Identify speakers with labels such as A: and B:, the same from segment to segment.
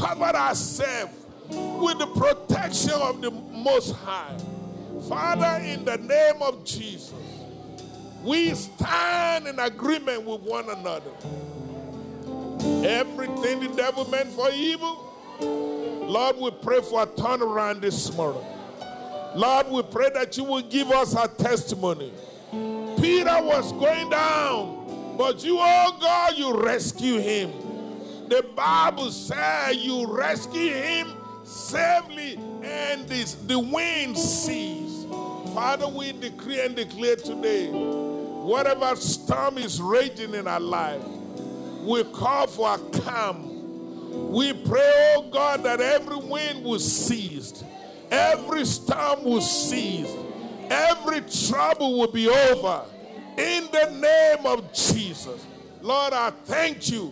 A: covered ourselves with the protection of the Most High. Father, in the name of Jesus, we stand in agreement with one another. Everything the devil meant for evil, Lord, we pray for a turnaround this morning. Lord, we pray that you will give us a testimony. Peter was going down, but you, oh God, you rescue him. The Bible says you rescue him safely, and the wind ceased. Father, we decree and declare today, whatever storm is raging in our life, we call for a calm. We pray, oh God, that every wind will cease, every storm will cease, every trouble will be over. In the name of Jesus, Lord, I thank you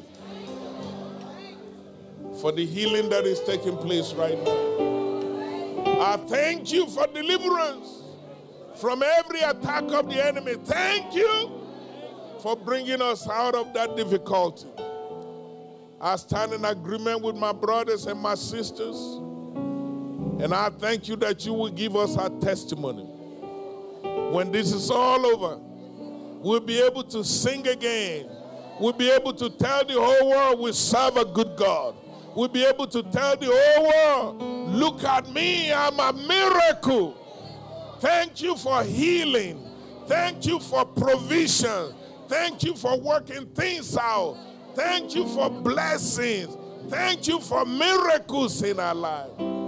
A: for the healing that is taking place right now. I thank you for deliverance from every attack of the enemy. Thank you for bringing us out of that difficulty. I stand in agreement with my brothers and my sisters, and I thank you that you will give us our testimony. When this is all over, we'll be able to sing again. We'll be able to tell the whole world we serve a good God. We'll be able to tell the whole world, look at me, I'm a miracle. Thank you for healing. Thank you for provision. Thank you for working things out. Thank you for blessings. Thank you for miracles in our life.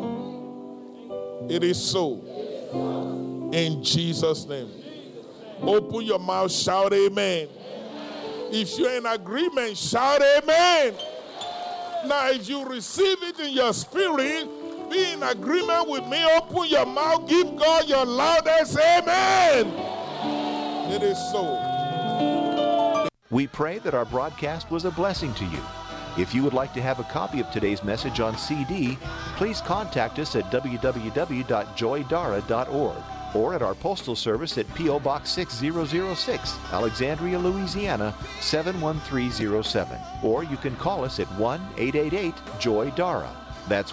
A: It is so. In Jesus' name. Open your mouth, shout amen. If you're in agreement, shout amen. Now, if you receive it in your spirit, be in agreement with me. Open your mouth, give God your loudest amen. It is so.
B: We pray that our broadcast was a blessing to you. If you would like to have a copy of today's message on CD, please contact us at www.joydara.org or at our postal service at P.O. Box 6006, Alexandria, Louisiana 71307. Or you can call us at 1-888-JOY-DARA. That's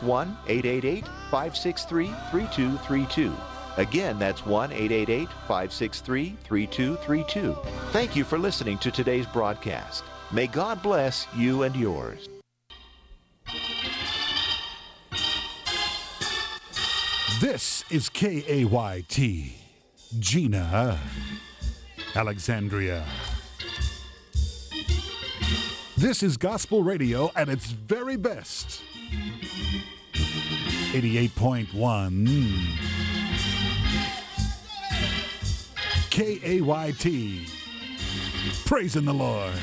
B: 1-888-563-3232. Again, that's 1-888-563-3232. Thank you for listening to today's broadcast. May God bless you and yours.
C: This is KAYT, Gina, Alexandria. This is gospel radio at its very best. 88.1 KAYT. Praising the Lord.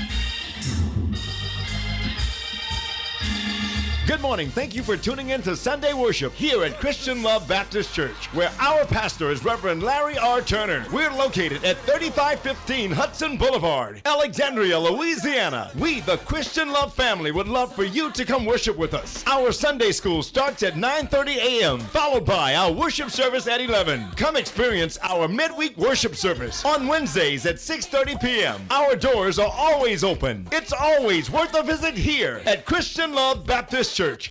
D: Good morning. Thank you for tuning in to Sunday Worship here at Christian Love Baptist Church, where our pastor is Reverend Larry R. Turner. We're located at 3515 Hudson Boulevard, Alexandria, Louisiana. We, the Christian Love family, would love for you to come worship with us. Our Sunday school starts at 9:30 a.m., followed by our worship service at 11. Come experience our midweek worship service on Wednesdays at 6:30 p.m. Our doors are always open. It's always worth a visit here at Christian Love Baptist Church.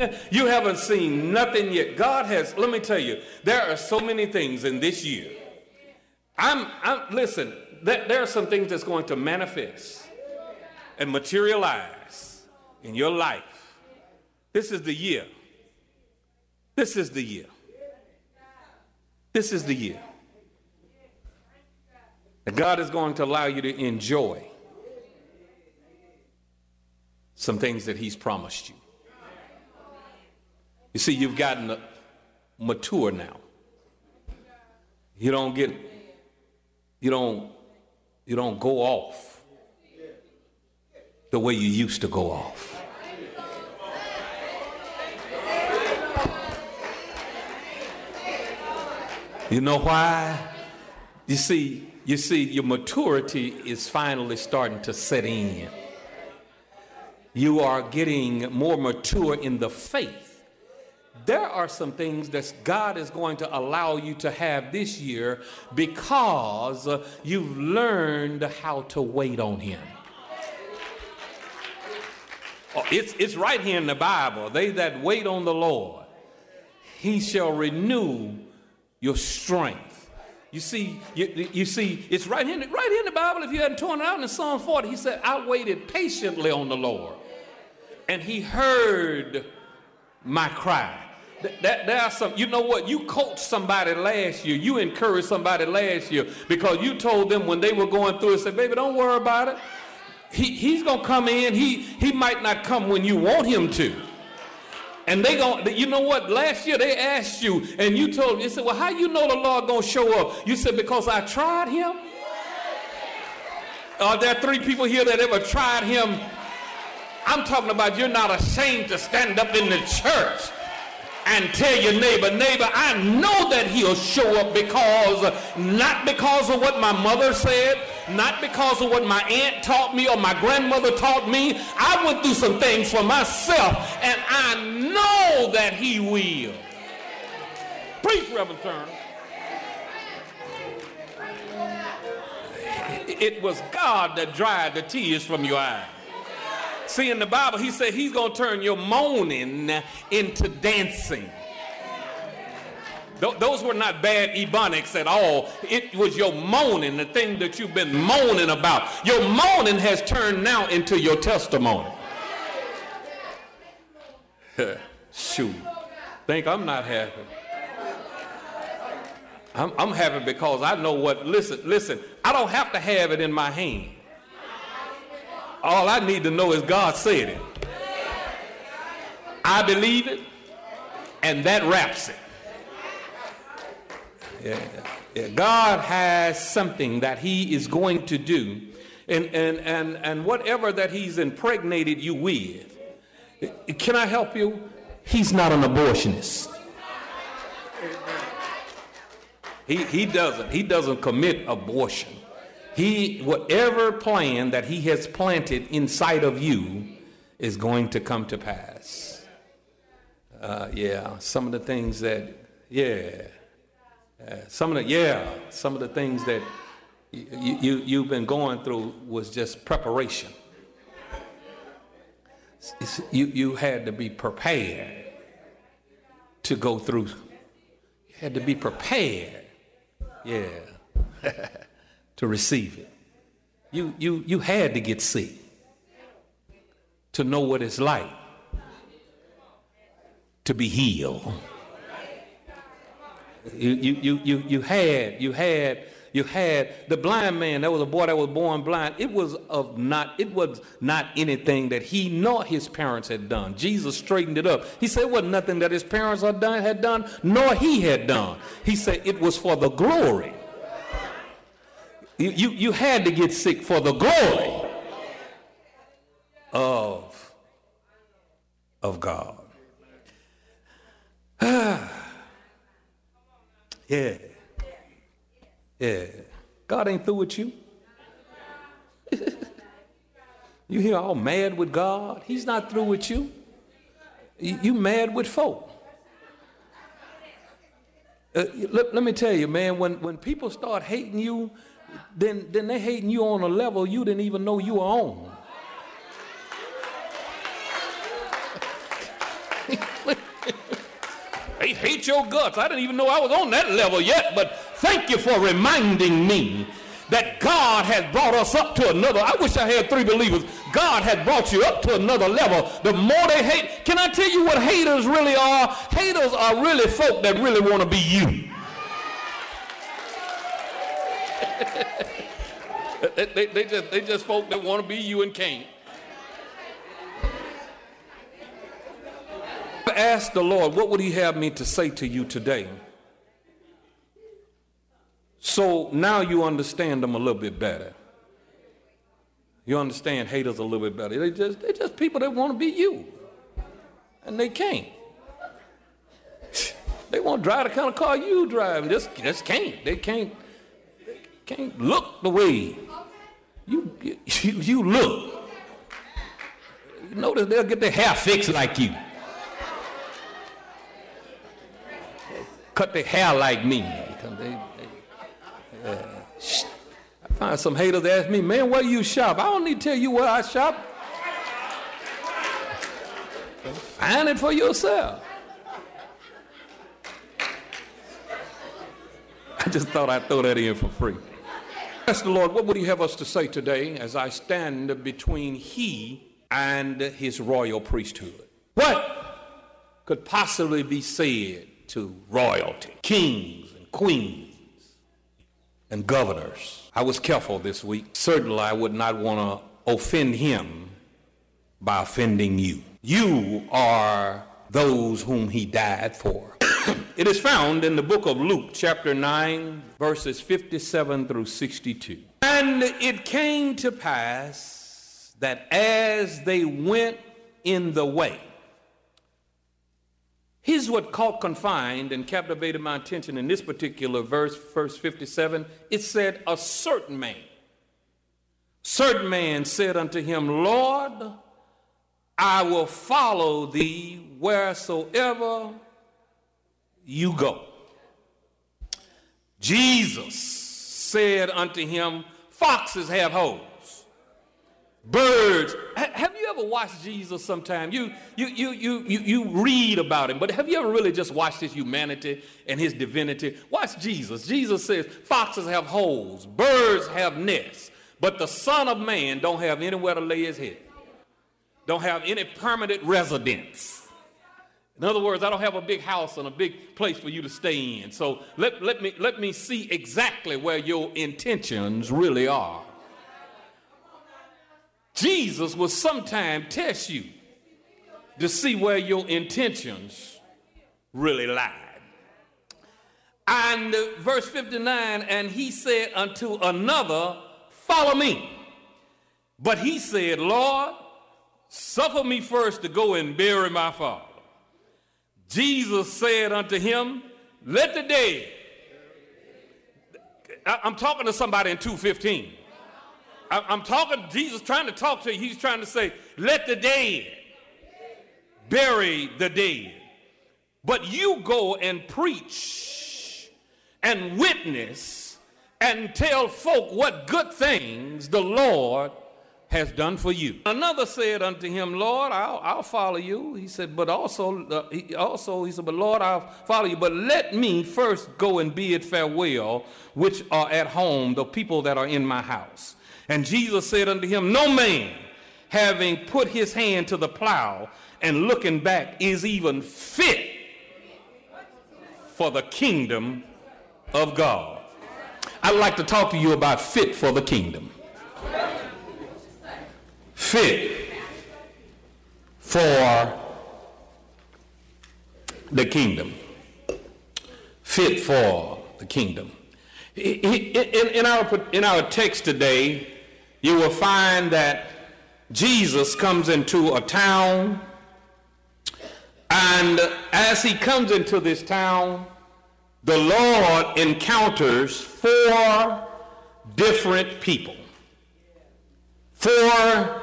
E: You haven't seen nothing yet. God has, let me tell you, there are so many things in this year. Listen, there are some things that's going to manifest and materialize in your life. This is the year. This is the year. This is the year that God is going to allow you to enjoy some things that he's promised you. You see, you've gotten mature now. You don't go off the way you used to go off. You know why? You see, your maturity is finally starting to set in. You are getting more mature in the faith. There are some things that God is going to allow you to have this year because you've learned how to wait on him. Oh, it's right here in the Bible. They that wait on the Lord, he shall renew your strength. You see, it's right here in the Bible. If you hadn't torn it out in Psalm 40, he said, I waited patiently on the Lord, and he heard my cry. There are some, you know what, you coached somebody last year, you encouraged somebody last year because you told them when they were going through it, said, baby, don't worry about it. He's going to come in. He might not come when you want him to. And you know what? Last year they asked you, and you told them, you said, well, how you know the Lord gonna show up? You said, because I tried him. Are there 3 people here that ever tried him? I'm talking about you're not ashamed to stand up in the church and tell your neighbor, I know that he'll show up not because of what my mother said, not because of what my aunt taught me or my grandmother taught me. I went through some things for myself, and I know that he will. Preach, Reverend Turner. It was God that dried the tears from your eyes. See, in the Bible, he said he's going to turn your moaning into dancing. Those were not bad ebonics at all. It was your moaning, the thing that you've been moaning about. Your moaning has turned now into your testimony. Shoot. Think I'm not happy. I'm happy because I know what, listen, I don't have to have it in my hand. All I need to know is God said it. I believe it, and that wraps it. Yeah. God has something that he is going to do, and whatever that he's impregnated you with, can I help you? He's not an abortionist. He doesn't commit abortion. Whatever plan that he has planted inside of you is going to come to pass. Some of the things that, some of the things that you've been going through was just preparation. You had to be prepared to go through. You had to be prepared, to receive it. You had to get sick to know what it's like to be healed. You had the blind man. That was a boy that was born blind. It was not anything that he nor his parents had done. Jesus straightened it up. He said it wasn't nothing that his parents had done, nor he had done. He said it was for the glory. You had to get sick for the glory of God. God ain't through with you. You hear all mad with God? He's not through with you. You mad with folk. Let me tell you, man, when people start hating you, then they're hating you on a level you didn't even know you were on. They hate your guts. I didn't even know I was on that level yet, but thank you for reminding me that God has brought us up to another. I wish I had 3 believers. God has brought you up to another level. The more they hate, can I tell you what haters really are? Haters are really folk that really want to be you. they just folk that want to be you and can't. I asked the Lord, what would he have me to say to you today? So now you understand them a little bit better. You understand haters a little bit better. They're just people that want to be you. And they can't. They want to drive the kind of car you drive and just can't. They can't look the way you look. You notice they'll get their hair fixed like you. Cut their hair like me. I find some haters ask me, man, where you shop? I don't need to tell you where I shop. Find it for yourself. I just thought I'd throw that in for free. Ask the Lord, what would he have us to say today as I stand between he and his royal priesthood? What could possibly be said to royalty, kings and queens and governors? I was careful this week. Certainly I would not want to offend him by offending you. You are those whom he died for. It is found in the book of Luke, chapter 9, verses 57 through 62. And it came to pass that as they went in the way, here's what caught, confined, and captivated my attention in this particular verse 57. It said, a certain man said unto him, Lord, I will follow thee wheresoever you go. Jesus said unto him, foxes have holes, birds. Have you ever watched Jesus sometime? You read about him, but have you ever really just watched his humanity and his divinity? Watch Jesus. Jesus says, foxes have holes, birds have nests, but the Son of Man don't have anywhere to lay his head. Don't have any permanent residence. In other words, I don't have a big house and a big place for you to stay in. So let me see exactly where your intentions really are. Jesus will sometime test you to see where your intentions really lied. And verse 59, and he said unto another, follow me. But he said, Lord, suffer me first to go and bury my father. Jesus said unto him, let the dead. I'm talking to somebody in 2:15. I'm talking, Jesus trying to talk to you. He's trying to say, let the dead bury the dead. But you go and preach and witness and tell folk what good things the Lord has done for you. Another said unto him, Lord, I'll follow you. He said, but he said, but Lord, I'll follow you. But let me first go and bid farewell, which are at home, the people that are in my house. And Jesus said unto him, no man, having put his hand to the plow and looking back, is even fit for the kingdom of God. I'd like to talk to you about fit for the kingdom. Fit for the kingdom. Fit for the kingdom. In our text today, you will find that Jesus comes into a town, and as he comes into this town, the Lord encounters 4 different people. 4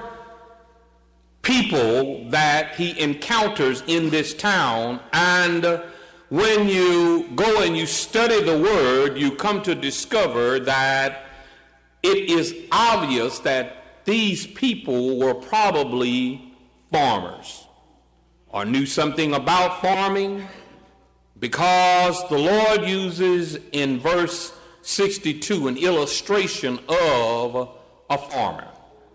E: people that he encounters in this town, and when you go and you study the word, you come to discover that it is obvious that these people were probably farmers, or knew something about farming, because the Lord uses in verse 62 an illustration of a farmer.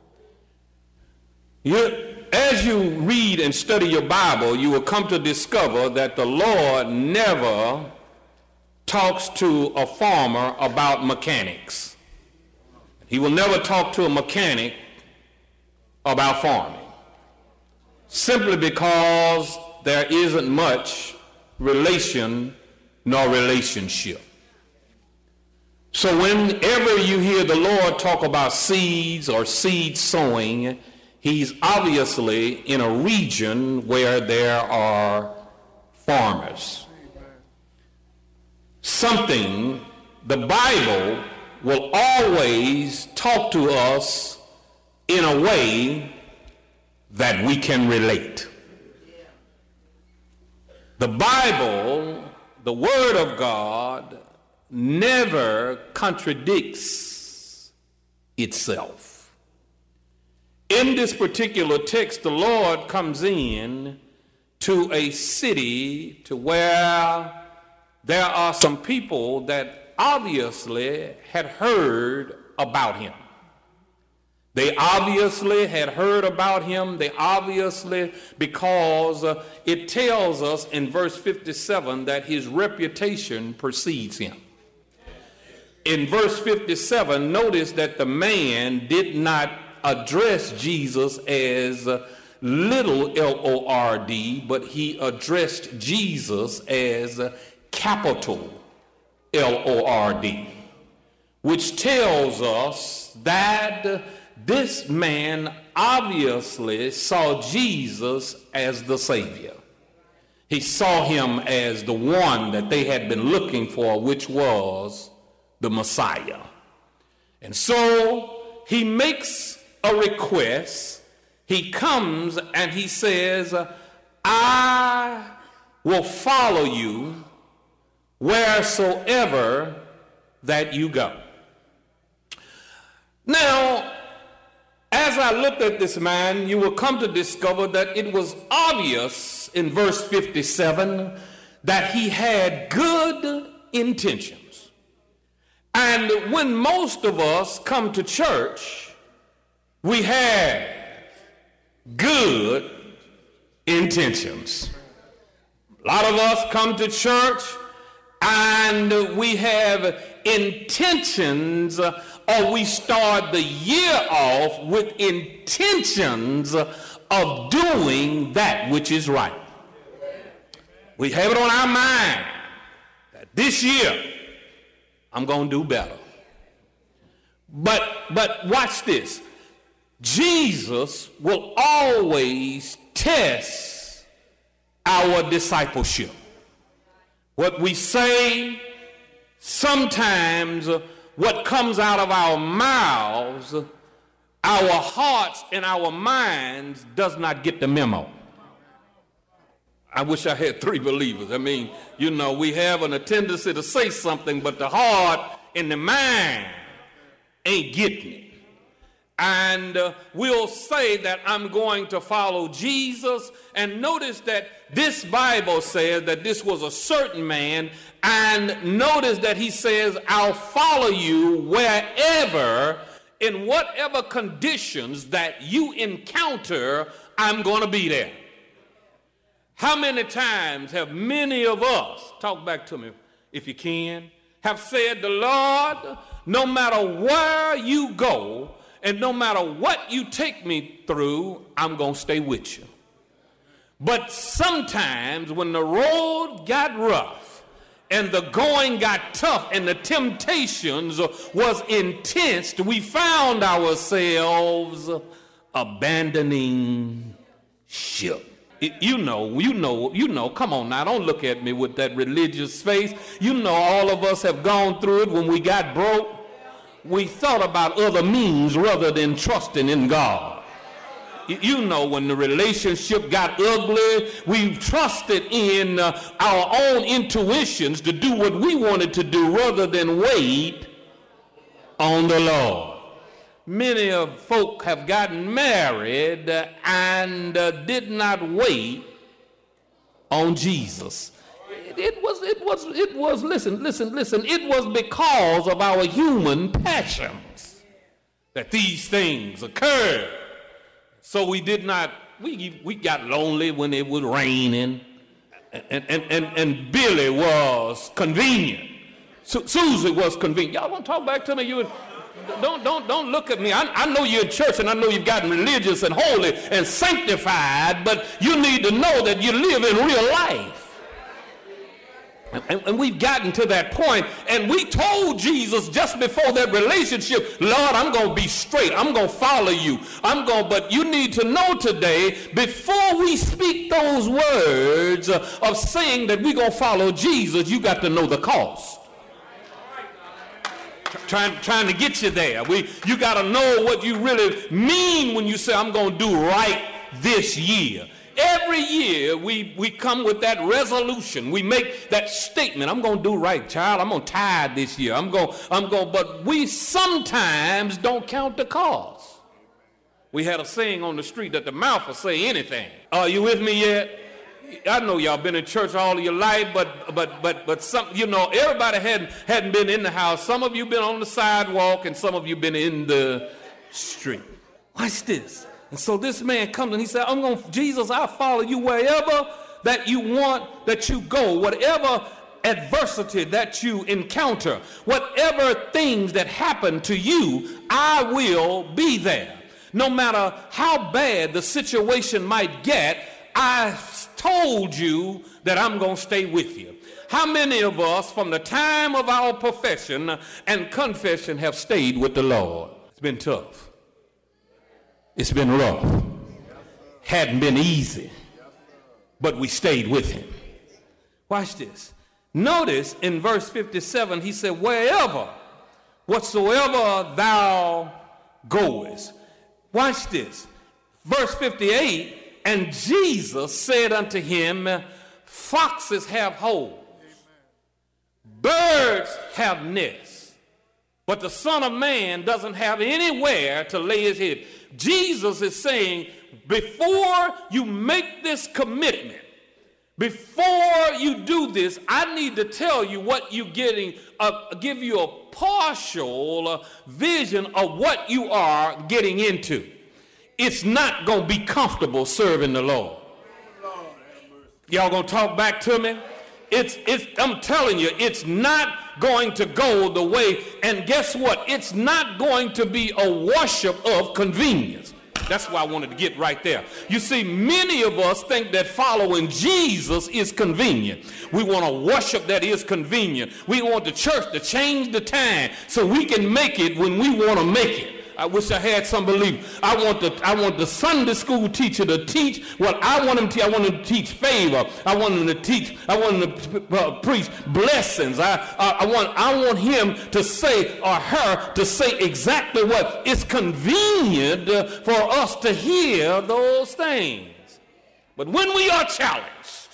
E: As you read and study your Bible, you will come to discover that the Lord never talks to a farmer about mechanics. He will never talk to a mechanic about farming, simply because there isn't much relation nor relationship. So whenever you hear the Lord talk about seeds or seed sowing, he's obviously in a region where there are farmers. Something the Bible will always talk to us in a way that we can relate. The Bible, the Word of God, never contradicts itself. In this particular text, the Lord comes in to a city to where there are some people that obviously had heard about him. They obviously had heard about him. They obviously, because it tells us in verse 57 that his reputation precedes him. In verse 57, notice that the man did not address Jesus as little L-O-R-D, but he addressed Jesus as capital L-O-R-D, which tells us that this man obviously saw Jesus as the Savior. He saw him as the one that they had been looking for, which was the Messiah. And so he makes a request. He comes and he says, I will follow you wheresoever that you go. Now, as I looked at this man, you will come to discover that it was obvious in verse 57 that he had good intentions. And when most of us come to church, we have good intentions. A lot of us come to church and we have intentions, or we start the year off with intentions of doing that which is right. We have it on our mind that this year I'm going to do better. But watch this. Jesus will always test our discipleship. What we say, sometimes what comes out of our mouths, our hearts and our minds does not get the memo. I wish I had 3 believers. I mean, we have a tendency to say something, but the heart and the mind ain't getting it. And we'll say that I'm going to follow Jesus. And notice that this Bible says that this was a certain man. And notice that he says, I'll follow you wherever, in whatever conditions that you encounter, I'm going to be there. How many times have many of us, talk back to me if you can, have said, the Lord, no matter where you go, and no matter what you take me through, I'm going to stay with you. But sometimes when the road got rough and the going got tough and the temptations was intense, we found ourselves abandoning ship. You know, come on now, don't look at me with that religious face. All of us have gone through it when we got broke. We thought about other means rather than trusting in God. When the relationship got ugly, we trusted in our own intuitions to do what we wanted to do rather than wait on the Lord. Many of folk have gotten married and did not wait on Jesus. It was listen, it was because of our human passions that these things occurred. So we got lonely when it was raining, and Billy was convenient. Susie was convenient. Y'all want to talk back to me? Don't look at me. I know you're in church, and I know you've gotten religious and holy and sanctified, but you need to know that you live in real life. And we've gotten to that point, and we told Jesus just before that relationship, Lord, I'm going to be straight. I'm going to follow you. But you need to know today, before we speak those words of saying that we're going to follow Jesus, you got to know the cost. Trying to get you there. You got to know what you really mean when you say, I'm going to do right this year. Every year we come with that resolution. We make that statement. I'm going to do right, child. I'm going to tithe this year. But we sometimes don't count the cost. We had a saying on the street that the mouth will say anything. Are you with me yet? I know y'all been in church all of your life, but some, everybody hadn't been in the house. Some of you been on the sidewalk, and some of you been in the street. Watch this. And so this man comes and he said, Jesus, I'll follow you wherever that you want that you go, whatever adversity that you encounter, whatever things that happen to you, I will be there. No matter how bad the situation might get, I told you that I'm going to stay with you. How many of us from the time of our profession and confession have stayed with the Lord? It's been tough. It's been rough. Hadn't been easy. But we stayed with him. Watch this. Notice in verse 57, he said, whatsoever thou goest. Watch this. Verse 58, and Jesus said unto him, foxes have holes, birds have nests, but the Son of Man doesn't have anywhere to lay his head. Jesus is saying, before you make this commitment, before you do this, I need to tell you what you're getting, give you a partial vision of what you are getting into. It's not going to be comfortable serving the Lord. Y'all going to talk back to me? I'm telling you, it's not going to go the way, and guess what? It's not going to be a worship of convenience. That's why I wanted to get right there. You see, many of us think that following Jesus is convenient. We want to worship that is convenient. We want the church to change the time so we can make it when we want to make it. I wish I had some belief. I want the Sunday school teacher to teach what I want him to teach. I want him to teach favor. I want him to preach blessings. I want him to say, or her to say exactly what is convenient for us to hear those things. But when we are challenged,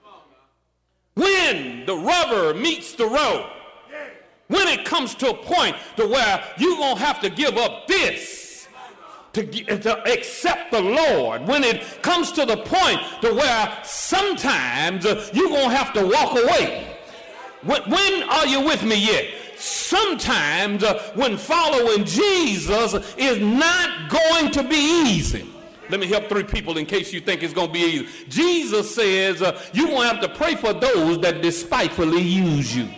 E: when the rubber meets the road, when it comes to a point to where you're going to have to give up this to accept the Lord, when it comes to the point to where sometimes you're going to have to walk away. When are you with me yet? Sometimes when following Jesus is not going to be easy. Let me help 3 people in case you think it's going to be easy. Jesus says you're going to have to pray for those that despitefully use you.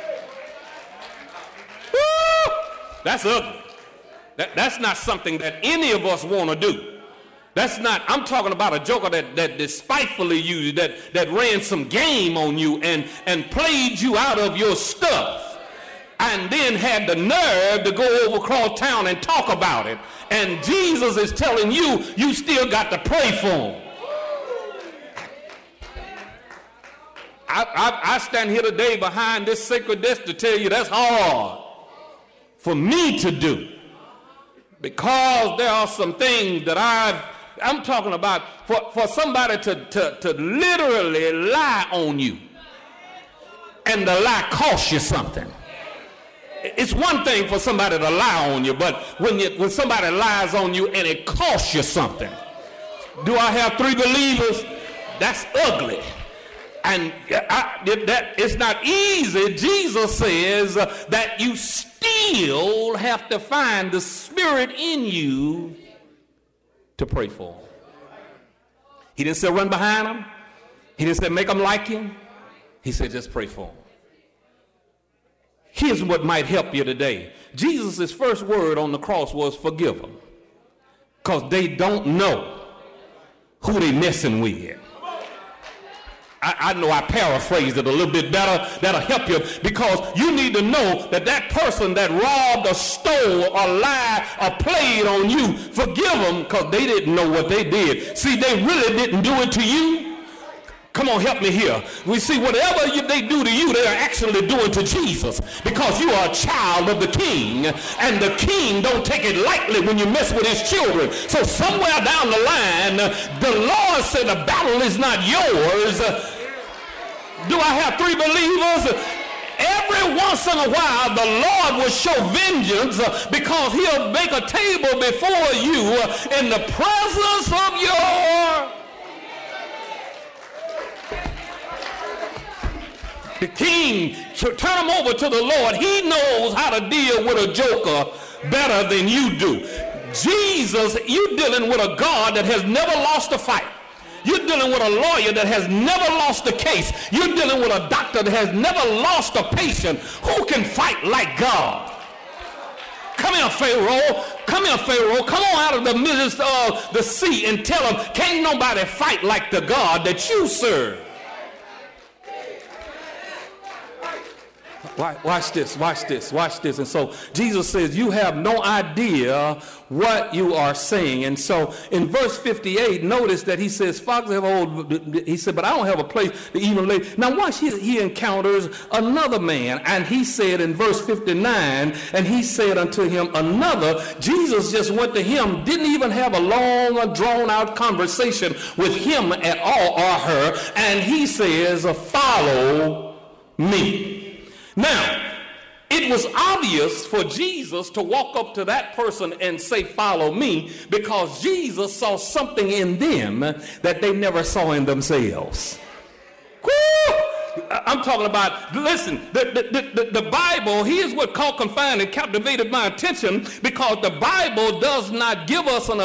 E: That's ugly. That's not something that any of us want to do. That's not, I'm talking about a joker that despitefully used you, that ran some game on you and played you out of your stuff, and then had the nerve to go over across town and talk about it. And Jesus is telling you, you still got to pray for him. I stand here today behind this sacred desk to tell you that's hard for me to do, because there are some things that I'm talking about for somebody to literally lie on you, and the lie costs you something. It's one thing for somebody to lie on you, but when somebody lies on you and it costs you something. Do I have 3 believers? That's ugly. And it's not easy. Jesus says that you still have to find the Spirit in you to pray for them. He didn't say run behind them. He didn't say make them like him. He said just pray for them. Here's what might help you today. Jesus' first word on the cross was forgive them, because they don't know who they messing with. I know I paraphrased it a little bit better. That'll help you, because you need to know that that person that robbed or stole or lied or played on you, forgive them, because they didn't know what they did. See, they really didn't do it to you. Come on, help me here. We see whatever they do to you, they are actually doing to Jesus, because you are a child of the King, and the King don't take it lightly when you mess with his children. So somewhere down the line, the Lord said the battle is not yours. Do I have three believers? Every once in a while, the Lord will show vengeance, because he'll make a table before you in the presence of your... The King, turn him over to the Lord. He knows how to deal with a joker better than you do. Jesus, you're dealing with a God that has never lost a fight. You're dealing with a lawyer that has never lost a case. You're dealing with a doctor that has never lost a patient. Who can fight like God? Come here, Pharaoh. Come here, Pharaoh. Come on out of the midst of the sea and tell him, can't nobody fight like the God that you serve. Watch this, watch this, watch this. And so Jesus says, you have no idea what you are saying. And so in verse 58, notice that he says, foxes have old, he said, but I don't have a place to even lay. Now watch, he encounters another man. And he said in verse 59, and he said unto him another. Jesus just went to him, didn't even have a long, drawn out conversation with him at all, or her. And he says, follow me. Now, it was obvious for Jesus to walk up to that person and say, follow me, because Jesus saw something in them that they never saw in themselves. Woo! I'm talking about, listen, the Bible, here's what caught, confined, and captivated my attention, because the Bible does not give us an